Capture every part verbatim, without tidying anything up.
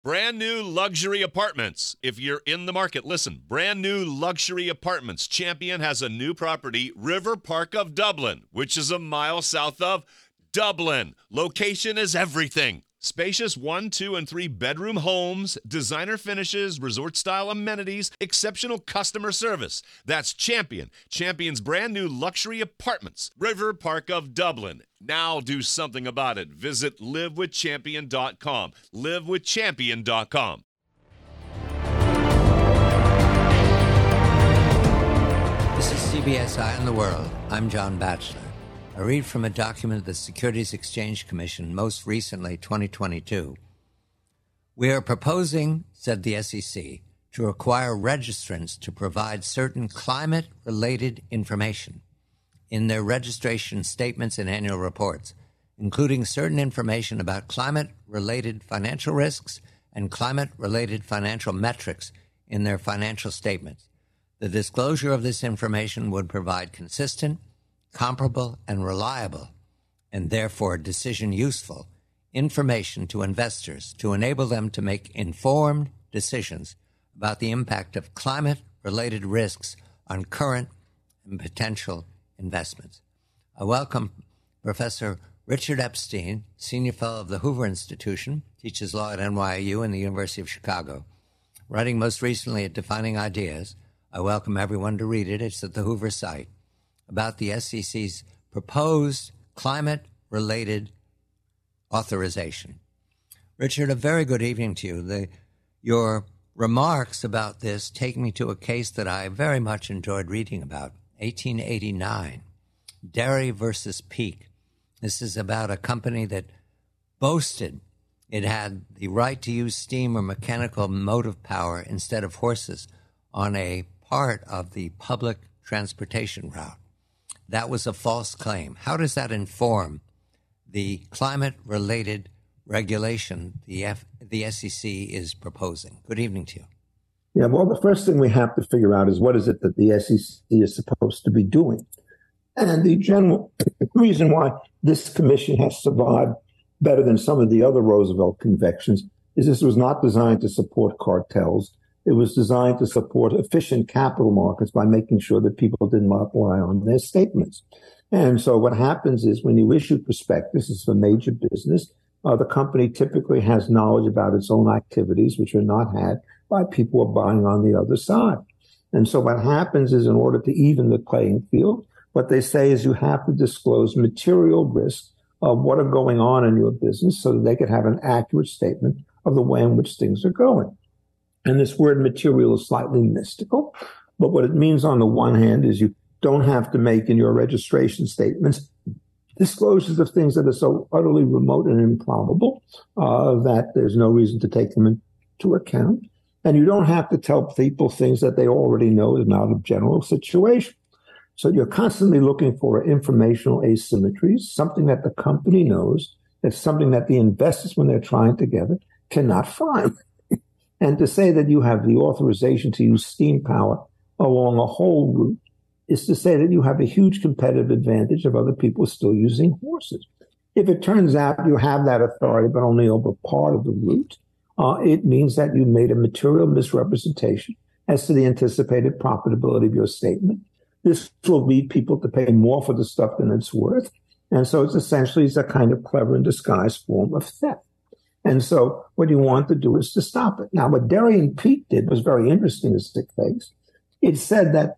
Brand new luxury apartments. If you're in the market, listen. Brand new luxury apartments. Champion has a new property, River Park of Dublin, which is a mile south of Dublin. Location is everything. Spacious one, two, and three bedroom homes, designer finishes, resort-style amenities, exceptional customer service. That's Champion. Champion's brand new luxury apartments. River Park of Dublin. Now do something about it. Visit live with champion dot com. live with champion dot com. This is C B S Eye on the World. I'm John Batchelor. I read from a document of the Securities Exchange Commission, most recently twenty twenty-two. We are proposing, said the S E C, to require registrants to provide certain climate-related information in their registration statements and annual reports, including certain information about climate-related financial risks and climate-related financial metrics in their financial statements. The disclosure of this information would provide consistent, comparable, and reliable, and therefore decision-useful, information to investors to enable them to make informed decisions about the impact of climate-related risks on current and potential investments. I welcome Professor Richard Epstein, Senior Fellow of the Hoover Institution, teaches law at N Y U and the University of Chicago. Writing most recently at Defining Ideas, I welcome everyone to read it. It's at the Hoover site, about the S E C's proposed climate-related authorization. Richard, a very good evening to you. The, your remarks about this take me to a case that I very much enjoyed reading about, eighteen eighty-nine, Derry versus Peak. This is about a company that boasted it had the right to use steam or mechanical motive power instead of horses on a part of the public transportation route. That was a false claim. How does that inform the climate-related regulation the F, the S E C is proposing? Good evening to you. Yeah, well, the first thing we have to figure out is what is it that the S E C is supposed to be doing? And the general reason why this commission has survived better than some of the other Roosevelt convictions is this was not designed to support cartels. It was designed to support efficient capital markets by making sure that people did not rely on their statements. And so what happens is when you issue prospectuses for major business, uh, the company typically has knowledge about its own activities, which are not had by people who are buying on the other side. And so what happens is in order to even the playing field, what they say is you have to disclose material risks of what are going on in your business so that they can have an accurate statement of the way in which things are going. And this word material is slightly mystical, but what it means on the one hand is you don't have to make in your registration statements disclosures of things that are so utterly remote and improbable uh, that there's no reason to take them into account. And you don't have to tell people things that they already know is not a general situation. So you're constantly looking for informational asymmetries, something that the company knows, that's something that the investors, when they're trying together, cannot find. And to say that you have the authorization to use steam power along a whole route is to say that you have a huge competitive advantage of other people still using horses. If it turns out you have that authority, but only over part of the route, uh, it means that you made a material misrepresentation as to the anticipated profitability of your statement. This will lead people to pay more for the stuff than it's worth. And so it's essentially it's a kind of clever and disguised form of theft. And so what you want to do is to stop it. Now, what Derry and Peak did was very interesting as a case. It said that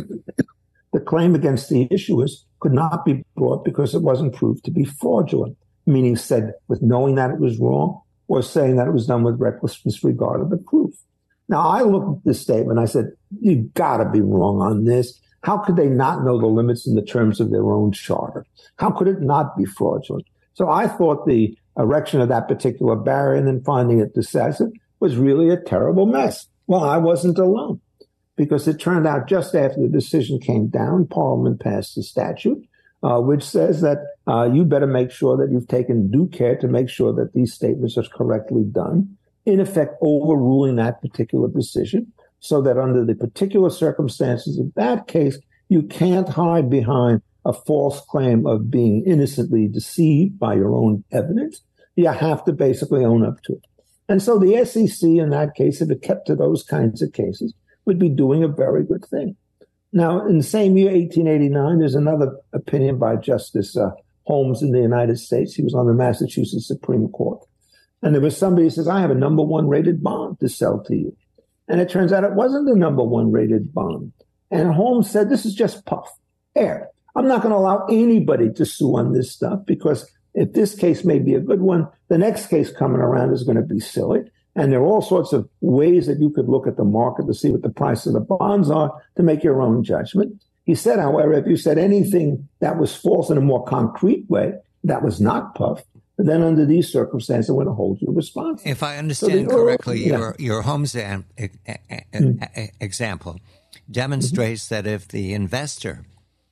the claim against the issuers could not be brought because it wasn't proved to be fraudulent, meaning said with knowing that it was wrong or saying that it was done with reckless disregard of the proof. Now, I looked at this statement. I said, you've got to be wrong on this. How could they not know the limits in the terms of their own charter? How could it not be fraudulent? So I thought the erection of that particular barrier and then finding it decisive was really a terrible mess. Well, I wasn't alone because it turned out just after the decision came down, Parliament passed a statute uh, which says that uh, you better make sure that you've taken due care to make sure that these statements are correctly done, in effect overruling that particular decision so that under the particular circumstances of that case, you can't hide behind a false claim of being innocently deceived by your own evidence. You have to basically own up to it. And so the S E C in that case, if it kept to those kinds of cases, would be doing a very good thing. Now, in the same year, eighteen eighty-nine, there's another opinion by Justice uh, Holmes in the United States. He was on the Massachusetts Supreme Court. And there was somebody who says, I have a number one rated bond to sell to you. And it turns out it wasn't a number one rated bond. And Holmes said, this is just puff, air. I'm not going to allow anybody to sue on this stuff because if this case may be a good one, the next case coming around is going to be silly. And there are all sorts of ways that you could look at the market to see what the price of the bonds are to make your own judgment. He said, however, if you said anything that was false in a more concrete way, that was not puff, then under these circumstances, I'm going to hold you responsible. If I understand so correctly, yeah. your, your Holmes an, a, a, a, mm. example demonstrates mm-hmm. that if the investor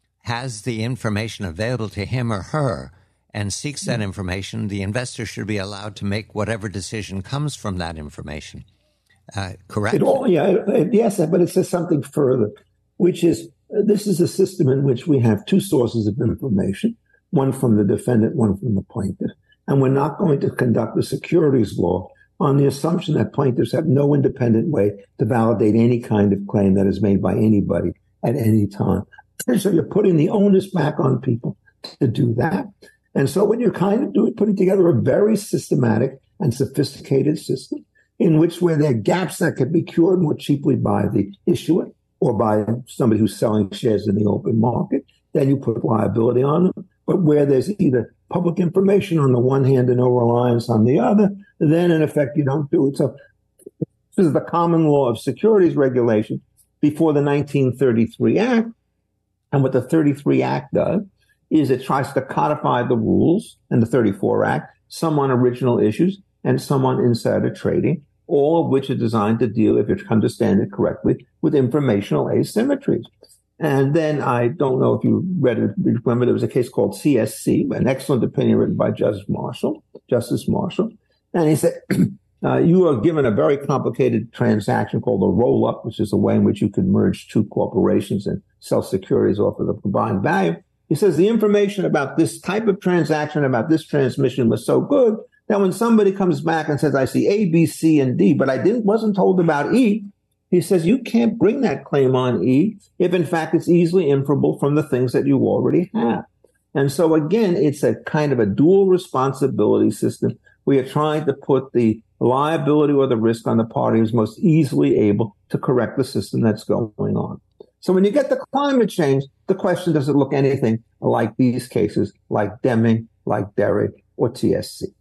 has the information available to him or her and seeks that information, the investor should be allowed to make whatever decision comes from that information. Uh, correct? It all, yeah, it, yes, but it says something further, which is uh, this is a system in which we have two sources of information, one from the defendant, one from the plaintiff. And we're not going to conduct the securities law on the assumption that plaintiffs have no independent way to validate any kind of claim that is made by anybody at any time. And so you're putting the onus back on people to do that. And so what you're kind of doing, putting together a very systematic and sophisticated system in which where there are gaps that could be cured more cheaply by the issuer or by somebody who's selling shares in the open market, then you put liability on them. But where there's either public information on the one hand and no reliance on the other, then in effect you don't do it. So this is the common law of securities regulation before the nineteen thirty-three Act. And what the thirty-three Act does is it tries to codify the rules, and the thirty-four Act, some on original issues and some on insider trading, all of which are designed to deal, if you understand it correctly, with informational asymmetries. And then I don't know if you read it, remember there was a case called C S C, an excellent opinion written by Justice Marshall, Justice Marshall. And he said, uh, you are given a very complicated transaction called a roll-up, which is a way in which you can merge two corporations and sell securities off of the combined value. He says the information about this type of transaction, about this transmission was so good that when somebody comes back and says, I see A, B, C, and D, but I didn't wasn't told about E, he says you can't bring that claim on E if, in fact, it's easily inferable from the things that you already have. And so, again, it's a kind of a dual responsibility system where you're trying to put the liability or the risk on the party who's most easily able to correct the system that's going on. So when you get to climate change, the question, does it look anything like these cases, like Deming, like Derrick, or T S C?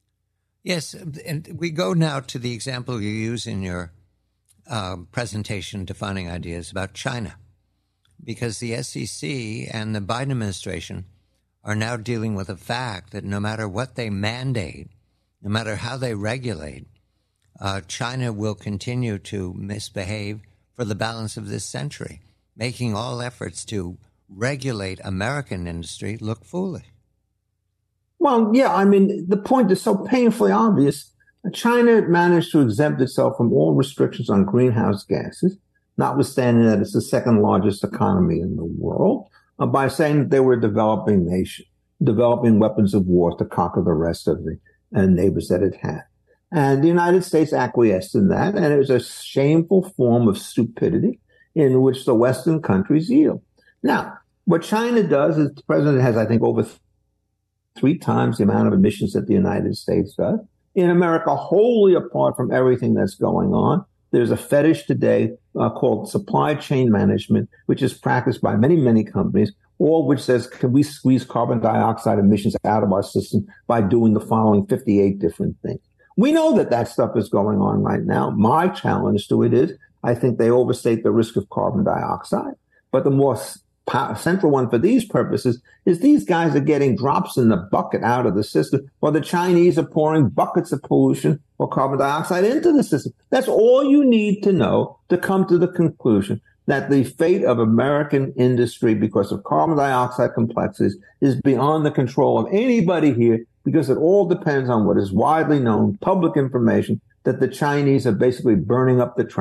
Yes, and we go now to the example you use in your uh, presentation, Defining Ideas, about China, because the S E C and the Biden administration are now dealing with the fact that no matter what they mandate, no matter how they regulate, uh, China will continue to misbehave for the balance of this century, making all efforts to regulate American industry look foolish. Well, yeah, I mean, the point is so painfully obvious. China managed to exempt itself from all restrictions on greenhouse gases, notwithstanding that it's the second largest economy in the world, uh, by saying that they were a developing nation, developing weapons of war to conquer the rest of the uh, neighbors that it had. And the United States acquiesced in that, and it was a shameful form of stupidity in which the Western countries yield. Now, what China does is the president has, I think, over th- three times the amount of emissions that the United States does. In America, wholly apart from everything that's going on, there's a fetish today uh, called supply chain management, which is practiced by many, many companies, all which says, can we squeeze carbon dioxide emissions out of our system by doing the following fifty-eight different things? We know that that stuff is going on right now. My challenge to it is, I think they overstate the risk of carbon dioxide. But the more central one for these purposes is these guys are getting drops in the bucket out of the system, while the Chinese are pouring buckets of pollution or carbon dioxide into the system. That's all you need to know to come to the conclusion that the fate of American industry because of carbon dioxide complexities is beyond the control of anybody here, because it all depends on what is widely known, public information, that the Chinese are basically burning up the track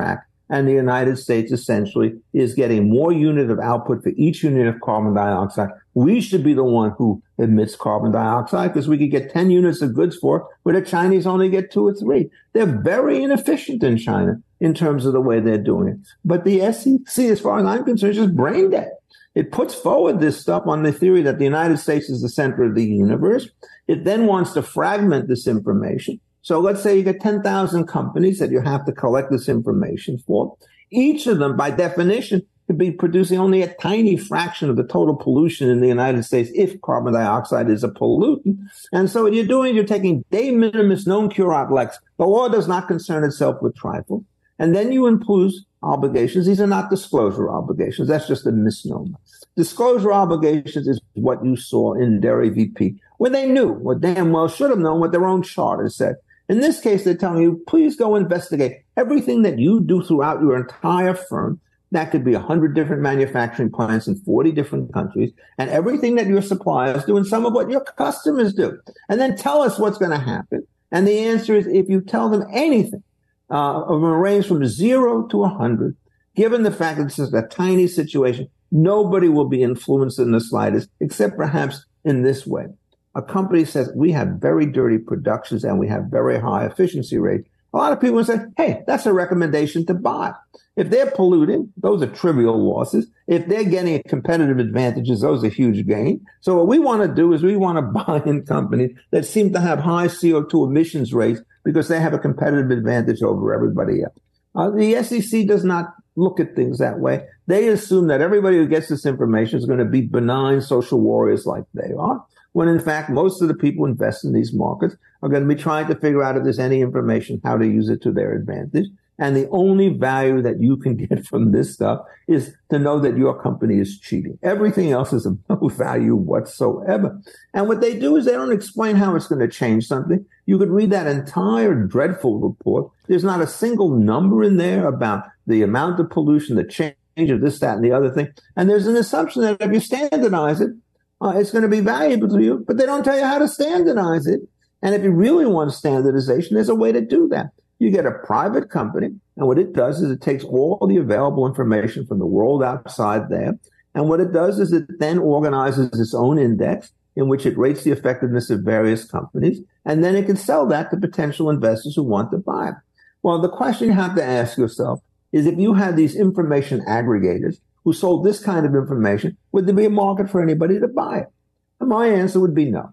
And the United States essentially is getting more unit of output for each unit of carbon dioxide. We should be the one who emits carbon dioxide because we could get ten units of goods for it, where the Chinese only get two or three. They're very inefficient in China in terms of the way they're doing it. But the S E C, as far as I'm concerned, is just brain dead. It puts forward this stuff on the theory that the United States is the center of the universe. It then wants to fragment this information. So let's say you get ten thousand companies that you have to collect this information for. Each of them, by definition, could be producing only a tiny fraction of the total pollution in the United States if carbon dioxide is a pollutant. And so what you're doing, you're taking de minimis non curat lex. The law does not concern itself with trifle. And then you impose obligations. These are not disclosure obligations. That's just a misnomer. Disclosure obligations is what you saw in Dairy V P, where they knew, or damn well should have known, what their own charter said. In this case, they're telling you, please go investigate everything that you do throughout your entire firm. That could be one hundred different manufacturing plants in forty different countries, and everything that your suppliers do and some of what your customers do. And then tell us what's going to happen. And the answer is, if you tell them anything, uh, of a range from zero to one hundred, given the fact that this is a tiny situation, nobody will be influenced in the slightest, except perhaps in this way. A company says, we have very dirty productions and we have very high efficiency rates. A lot of people will say, hey, that's a recommendation to buy. If they're polluting, those are trivial losses. If they're getting competitive advantages, those are huge gains. So what we want to do is we want to buy in companies that seem to have high C O two emissions rates because they have a competitive advantage over everybody else. Uh, the S E C does not look at things that way. They assume that everybody who gets this information is going to be benign social warriors like they are, when in fact, most of the people who invest in these markets are going to be trying to figure out if there's any information, how to use it to their advantage. And the only value that you can get from this stuff is to know that your company is cheating. Everything else is of no value whatsoever. And what they do is they don't explain how it's going to change something. You could read that entire dreadful report. There's not a single number in there about the amount of pollution, the change of this, that, and the other thing. And there's an assumption that if you standardize it, uh, it's going to be valuable to you, but they don't tell you how to standardize it. And if you really want standardization, there's a way to do that. You get a private company, and what it does is it takes all the available information from the world outside there, and what it does is it then organizes its own index in which it rates the effectiveness of various companies, and then it can sell that to potential investors who want to buy it. Well, the question you have to ask yourself is, if you had these information aggregators who sold this kind of information, would there be a market for anybody to buy it? And my answer would be no.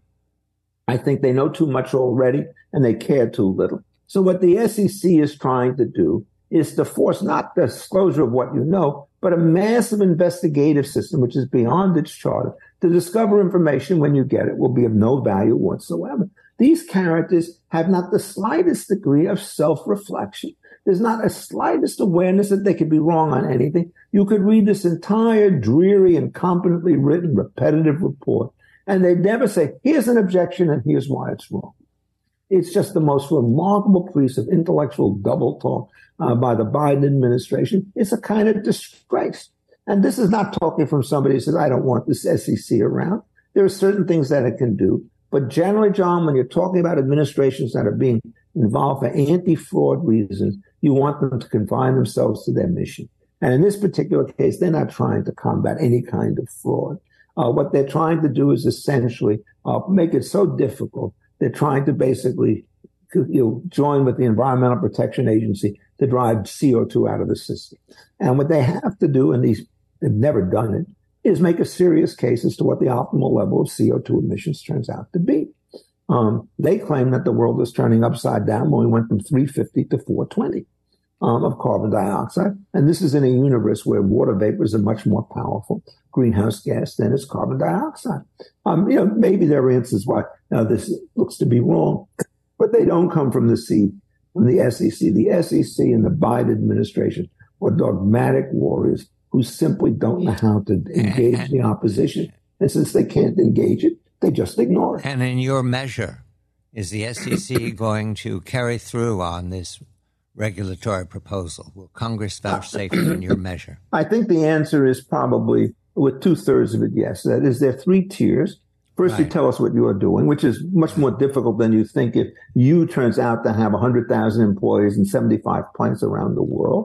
I think they know too much already, and they care too little. So what the S E C is trying to do is to force not the disclosure of what you know, but a massive investigative system, which is beyond its charter, to discover information when you get it will be of no value whatsoever. These characters have not the slightest degree of self-reflection. There's not a slightest awareness that they could be wrong on anything. You could read this entire dreary, incompetently written, repetitive report, and they'd never say, here's an objection and here's why it's wrong. It's just the most remarkable piece of intellectual double talk uh, by the Biden administration. It's a kind of disgrace. And this is not talking from somebody who says, I don't want this S E C around. There are certain things that it can do. But generally, John, when you're talking about administrations that are being involved for anti-fraud reasons, you want them to confine themselves to their mission. And in this particular case, they're not trying to combat any kind of fraud. Uh, what they're trying to do is essentially uh, make it so difficult. They're trying to basically, you know, join with the Environmental Protection Agency to drive C O two out of the system. And what they have to do, and these they've never done it, is make a serious case as to what the optimal level of C O two emissions turns out to be. Um, they claim that the world is turning upside down when we went from three fifty to four twenty um, of carbon dioxide. And this is in a universe where water vapors are much more powerful greenhouse gas than is carbon dioxide. Um, you know, maybe there are answers why now this looks to be wrong, but they don't come from the C, from the S E C. The S E C and the Biden administration are dogmatic warriors who simply don't know how to engage the opposition. And since they can't engage it, they just ignore it. And in your measure, is the S E C going to carry through on this regulatory proposal? Will Congress vouchsafe it in your measure? I think the answer is probably with two-thirds of it, yes. That is, there are three tiers. First, right. You tell us what you are doing, which is much more difficult than you think if you turns out to have one hundred thousand employees and seventy-five plants around the world.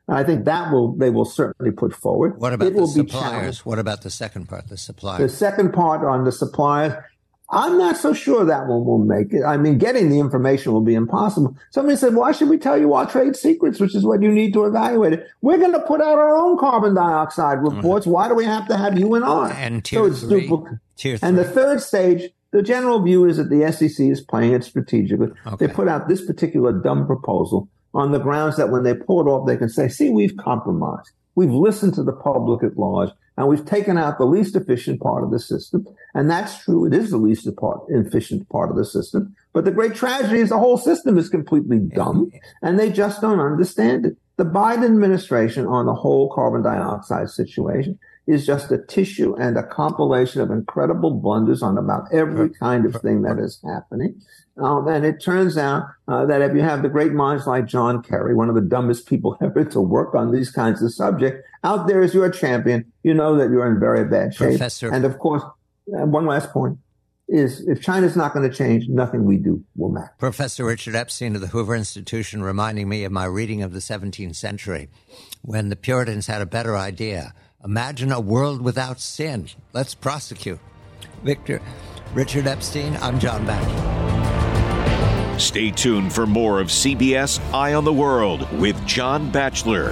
I think that will they will certainly put forward. What about it the will suppliers? What about the second part, the suppliers? The second part on the suppliers, I'm not so sure that one will make it. I mean, getting the information will be impossible. Somebody said, why should we tell you our trade secrets, which is what you need to evaluate it? We're going to put out our own carbon dioxide reports. Mm-hmm. Why do we have to have you and I? And tier so three. Dupl- tier three. And the third stage, the general view is that the S E C is playing it strategically. Okay. They put out this particular dumb proposal on the grounds that when they pull it off, they can say, see, we've compromised. We've listened to the public at large, and we've taken out the least efficient part of the system. And that's true. It is the least part, efficient part of the system. But the great tragedy is the whole system is completely dumb, and they just don't understand it. The Biden administration on the whole carbon dioxide situation is just a tissue and a compilation of incredible blunders on about every kind of thing that is happening. Um, and it turns out uh, that if you have the great minds like John Kerry, one of the dumbest people ever to work on these kinds of subjects, out there as your champion, you know that you're in very bad shape. Professor. And of course, uh, one last point is if China's not going to change, nothing we do will matter. Professor Richard Epstein of the Hoover Institution reminding me of my reading of the seventeenth century when the Puritans had a better idea. Imagine a world without sin. Let's prosecute. Victor, Richard Epstein, I'm John Batchelor. Stay tuned for more of C B S Eye on the World with John Batchelor.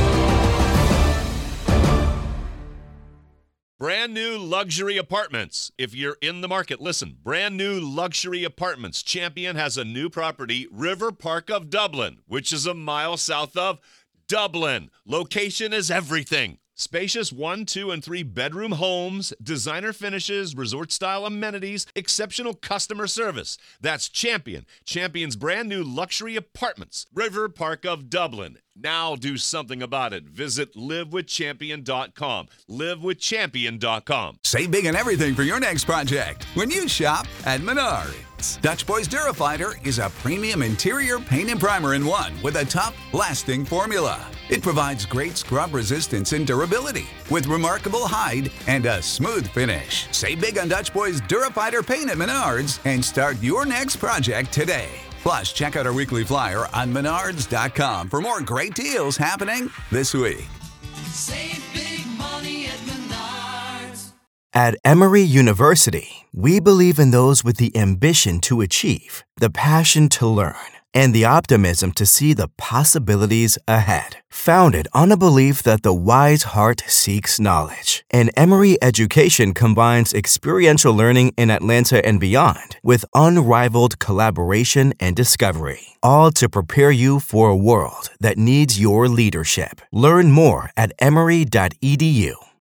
Brand new luxury apartments. If you're in the market, listen. Brand new luxury apartments. Champion has a new property, River Park of Dublin, which is a mile south of Dublin. Location is everything. Spacious one, two, and three bedroom homes, designer finishes, resort-style amenities, exceptional customer service. That's Champion. Champion's brand new luxury apartments, River Park of Dublin. Now do something about it. Visit live with champion dot com. live with champion dot com. Save big on everything for your next project when you shop at Menards. Dutch Boys Durafighter is a premium interior paint and primer in one with a tough, lasting formula. It provides great scrub resistance and durability with remarkable hide and a smooth finish. Save big on Dutch Boys Durafighter paint at Menards and start your next project today. Plus, check out our weekly flyer on menards dot com for more great deals happening this week. Save big money at Menards. At Emory University, we believe in those with the ambition to achieve, the passion to learn, and the optimism to see the possibilities ahead. Founded on a belief that the wise heart seeks knowledge, and Emory education combines experiential learning in Atlanta and beyond with unrivaled collaboration and discovery, all to prepare you for a world that needs your leadership. Learn more at emory dot e d u.